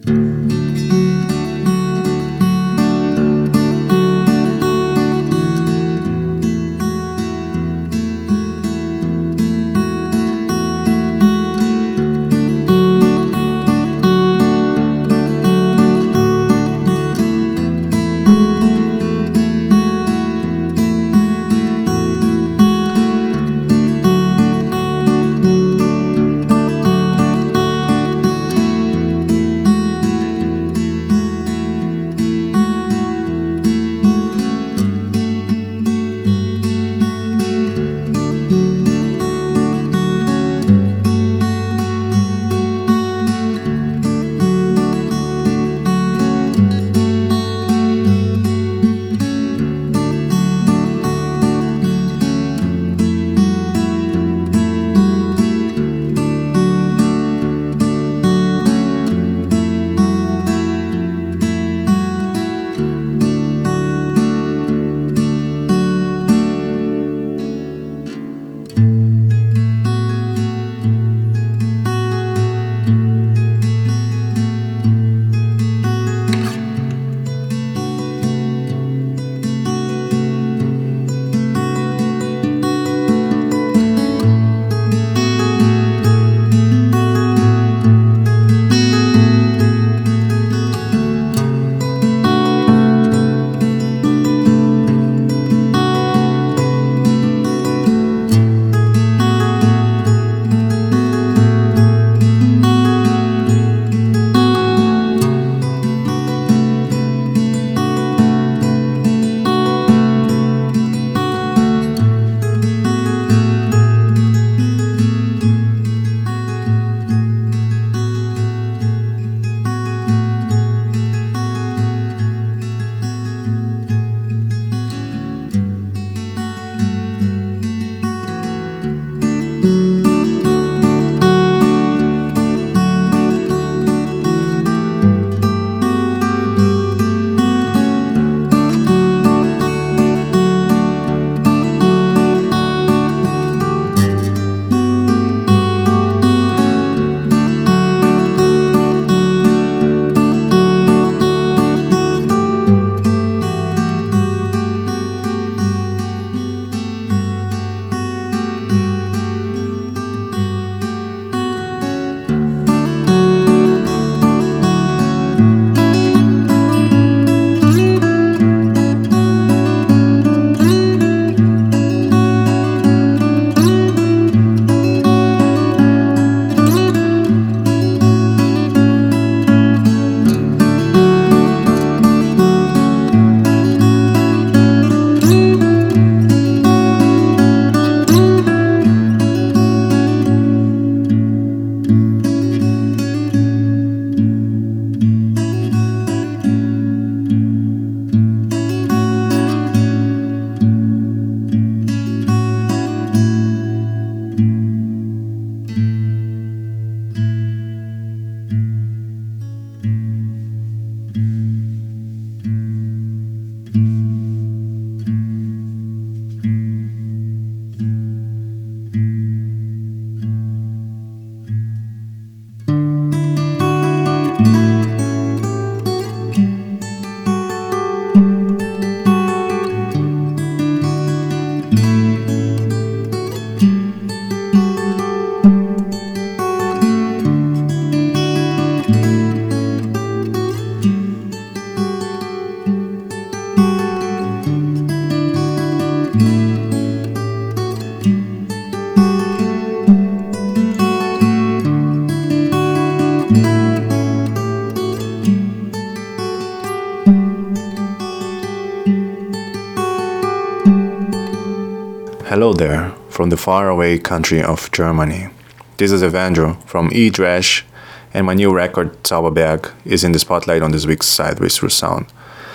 Hello there, from the faraway country of Germany. This is Evandro from E-Drash, and my new record, Zauberberg, is in the spotlight on this week's Sideways Through Sound.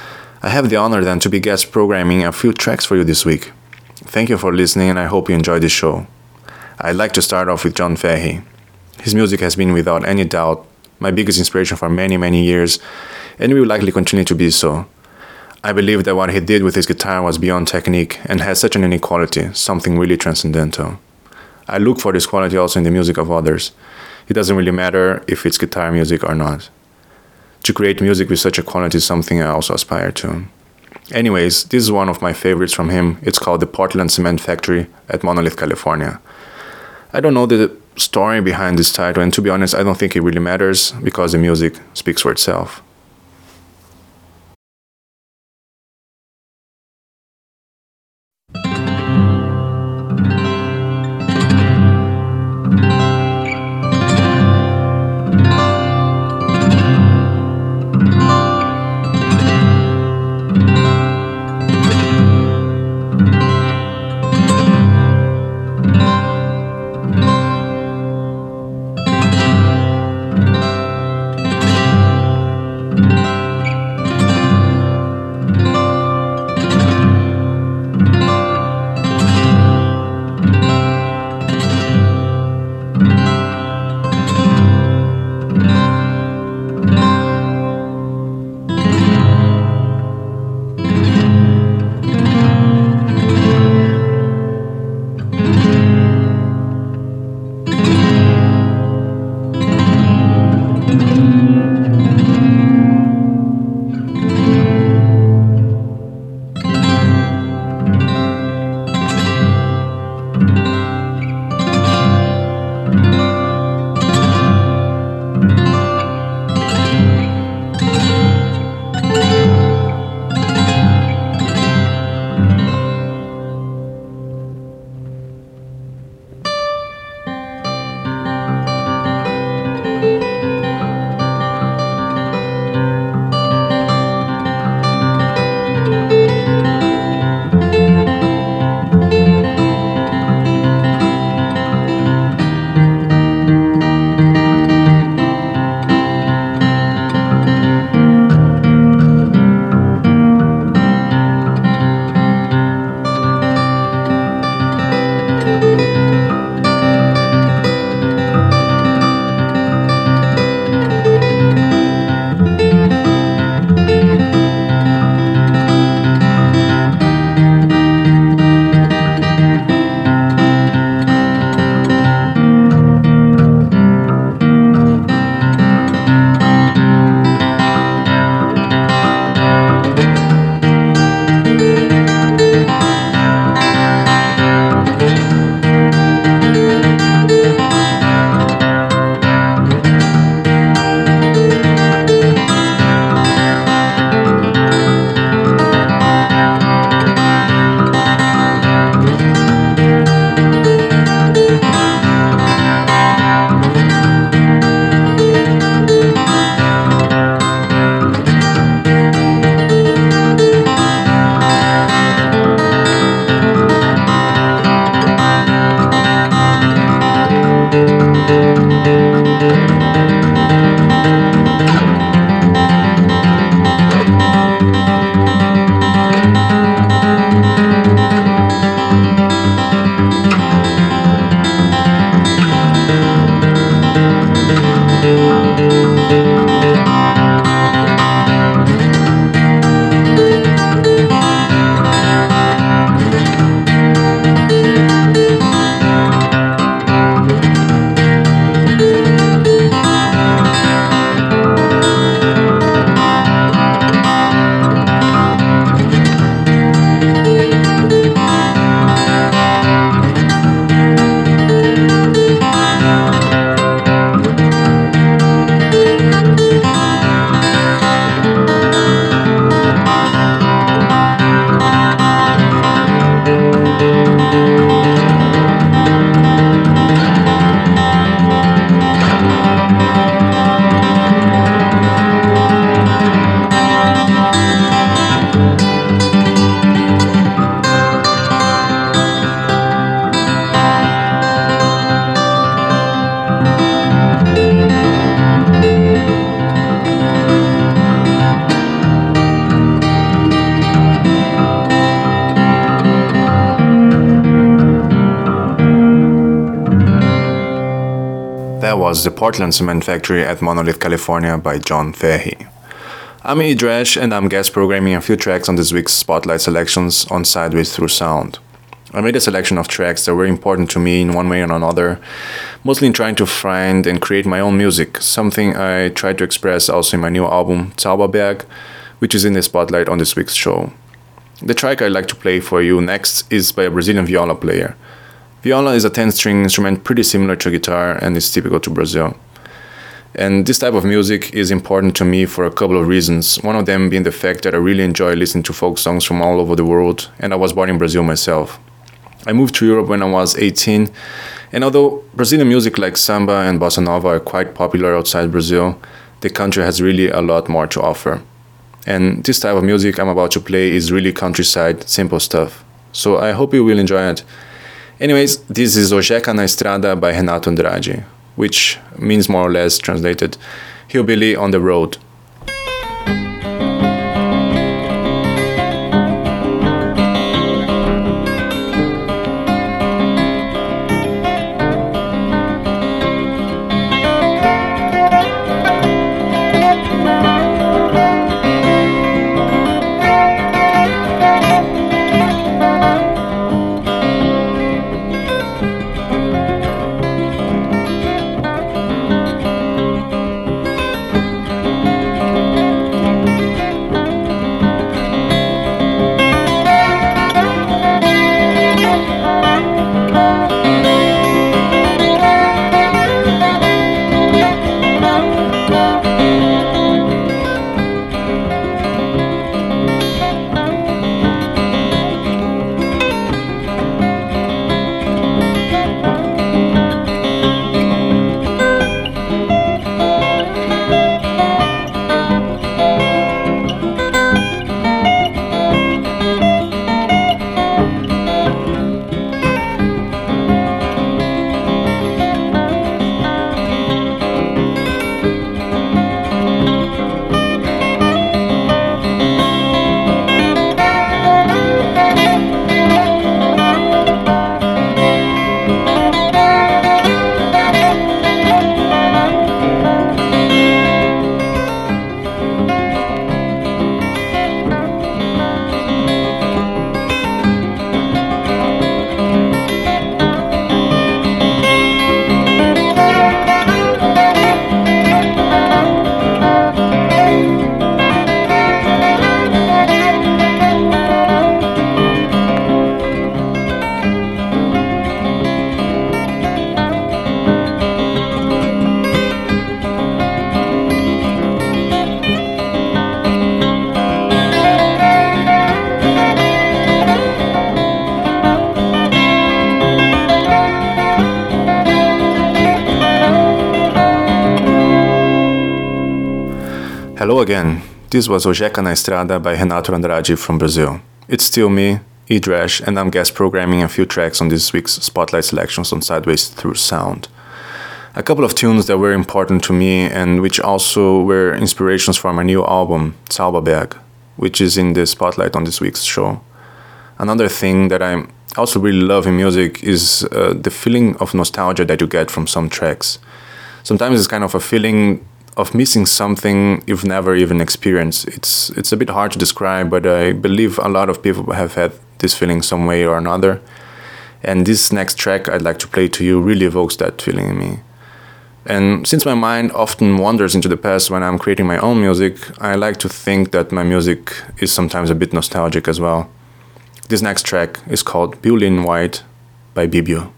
I have the honor then to be guest programming a few tracks for you this week. Thank you for listening, and I hope you enjoy this show. I'd like to start off with John Fahey. His music has been without any doubt my biggest inspiration for many years, and will likely continue to be so. I believe that what he did with his guitar was beyond technique and has such an unique quality, something really transcendental. I look for this quality also in the music of others. It doesn't really matter if it's guitar music or not. To create music with such a quality is something I also aspire to. Anyways, this is one of my favorites from him. It's called the Portland Cement Factory at Monolith, California. I don't know the story behind this title, and to be honest, I don't think it really matters because the music speaks for itself. That was the Portland Cement Factory at Monolith, California by John Fahey. I'm Idresh and I'm guest programming a few tracks on this week's Spotlight selections on Sideways Through Sound. I made a selection of tracks that were important to me in one way or another, mostly in trying to find and create my own music, something I tried to express also in my new album, Zauberberg, which is in the spotlight on this week's show. The track I'd like to play for you next is by a Brazilian viola player. Viola is a 10-string instrument pretty similar to guitar and is typical to Brazil. And this type of music is important to me for a couple of reasons, one of them being the fact that I really enjoy listening to folk songs from all over the world, and I was born in Brazil myself. I moved to Europe when I was 18, and although Brazilian music like samba and bossa nova are quite popular outside Brazil, the country has really a lot more to offer. And this type of music I'm about to play is really countryside, simple stuff. So I hope you will enjoy it. Anyways, this is O Jeca na Estrada by Renato Andrade, which means more or less translated, Hillbilly on the Road. Hello again, this was O Jeca na Estrada by Renato Andrade from Brazil. It's still me, Idrash, and I'm guest programming a few tracks on this week's Spotlight selections on Sideways Through Sound. A couple of tunes that were important to me and which also were inspirations for my new album, Zauberberg, which is in the spotlight on this week's show. Another thing that I also really love in music is the feeling of nostalgia that you get from some tracks. Sometimes it's kind of a feeling of missing something you've never even experienced. It's a bit hard to describe, but I believe a lot of people have had this feeling some way or another. And this next track I'd like to play to you really evokes that feeling in me. And since my mind often wanders into the past when I'm creating my own music, I like to think that my music is sometimes a bit nostalgic as well. This next track is called Violin White by Bibio.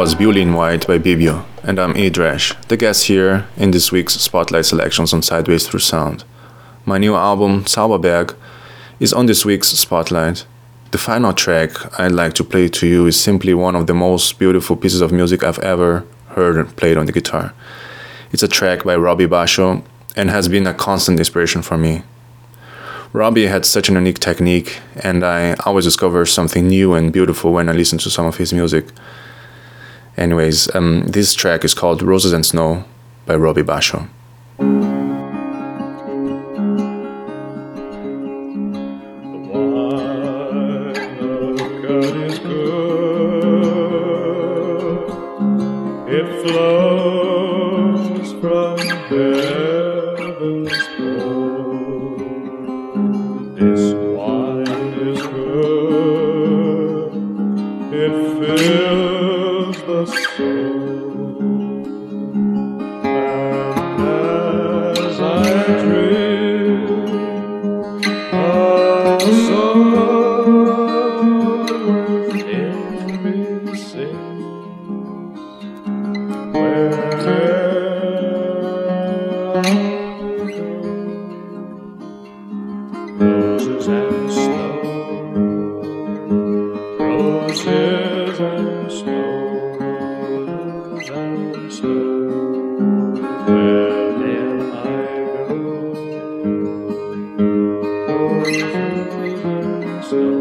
was Beauty in White by Bibio, and I'm Idrash, the guest here in this week's Spotlight selections on Sideways Through Sound. My new album, Zauberberg, is on this week's Spotlight. The final track I'd like to play to you is simply one of the most beautiful pieces of music I've ever heard played on the guitar. It's a track by Robbie Basho and has been a constant inspiration for me. Robbie had such an unique technique, and I always discover something new and beautiful when I listen to some of his music. Anyways, this track is called Roses and Snow by Robbie Basho. It flows from heaven's throne. This wine is good. It fills the soul. And as I drink a song within me sings. Roses and snow, roses and snow, roses and snow, wherever I go, roses and snow.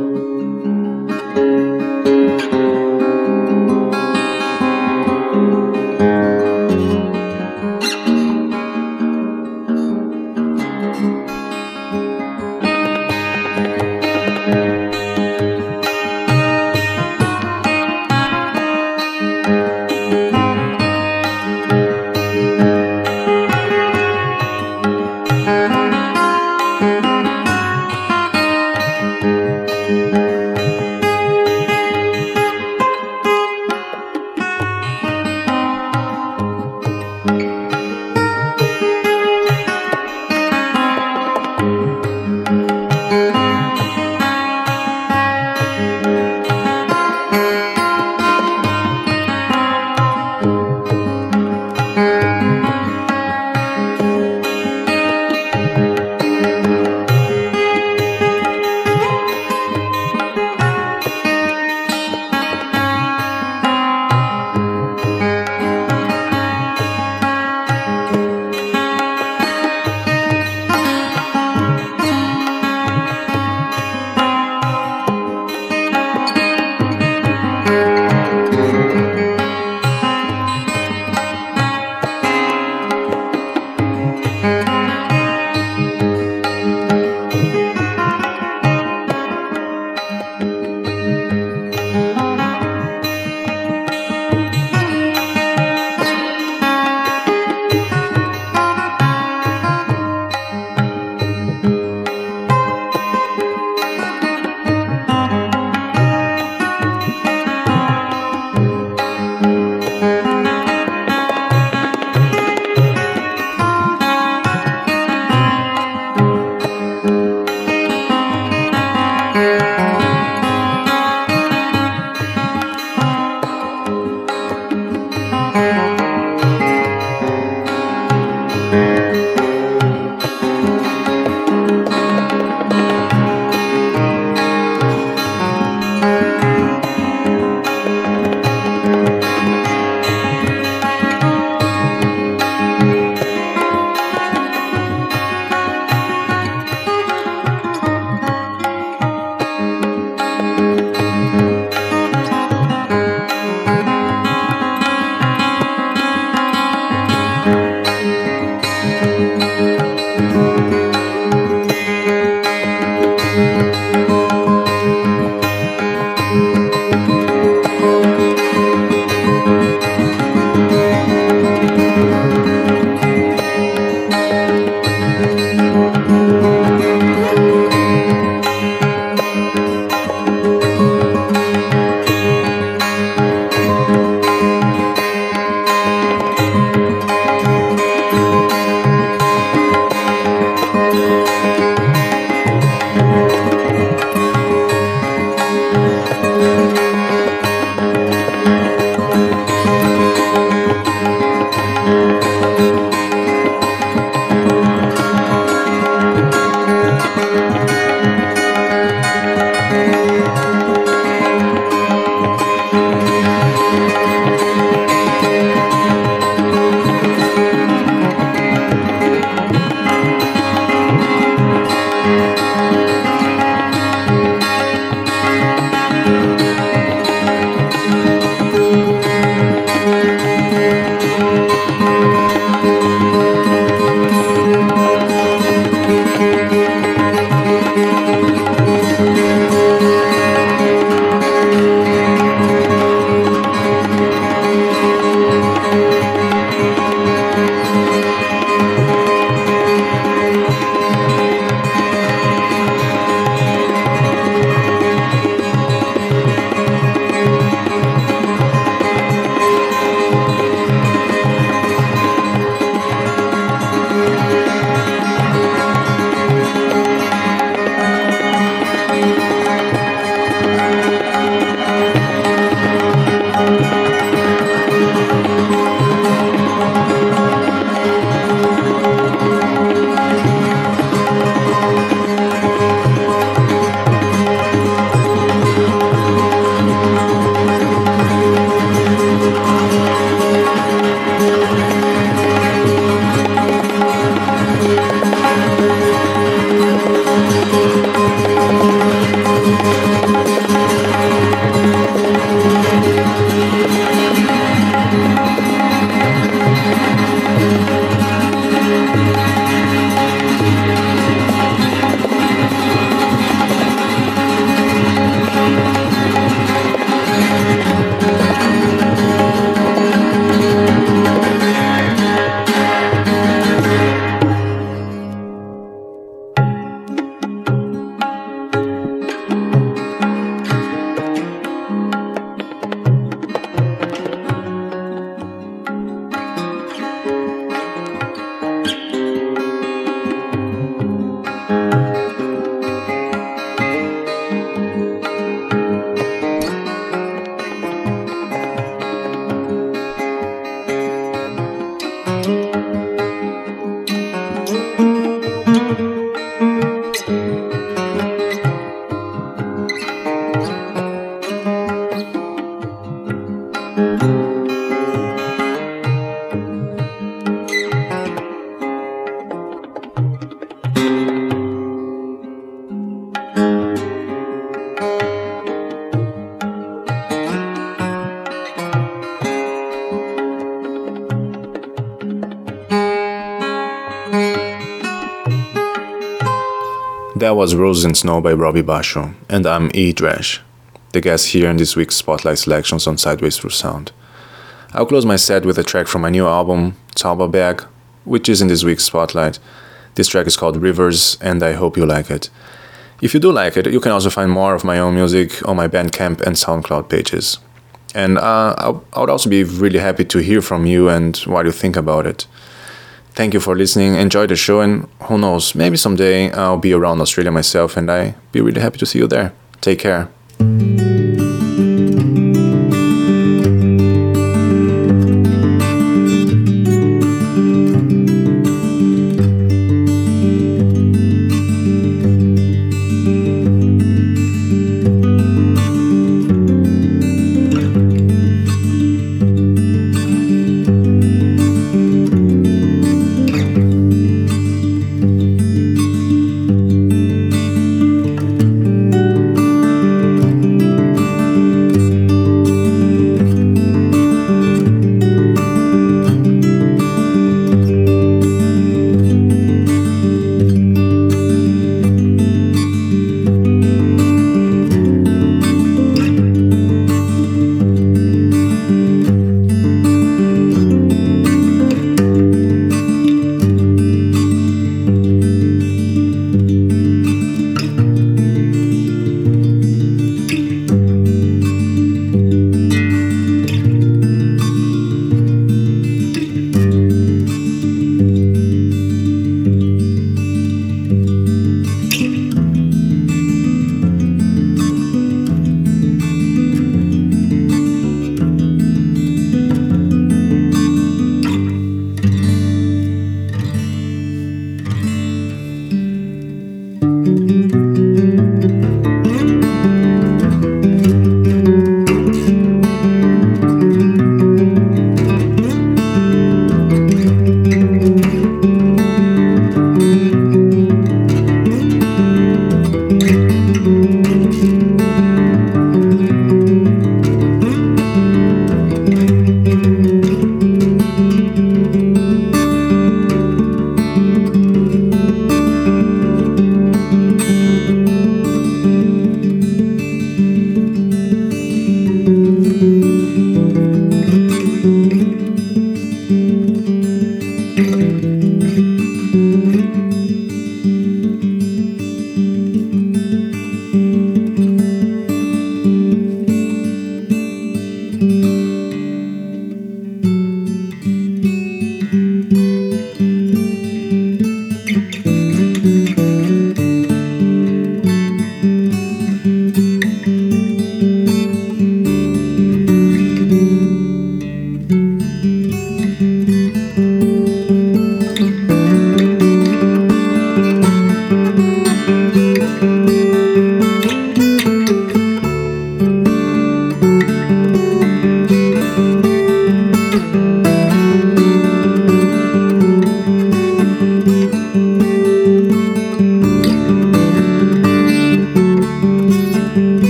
That was Roses and Snow by Robbie Basho, and I'm E. Dresch, the guest here in this week's Spotlight Selections on Sideways Through Sound. I'll close my set with a track from my new album, Zauberberg, which is in this week's Spotlight. This track is called Rivers, and I hope you like it. If you do like it, you can also find more of my own music on my Bandcamp and SoundCloud pages. And I would also be really happy to hear from you and what you think about it. Thank you for listening, enjoy the show, and who knows, maybe someday I'll be around Australia myself and I'd be really happy to see you there. Take care.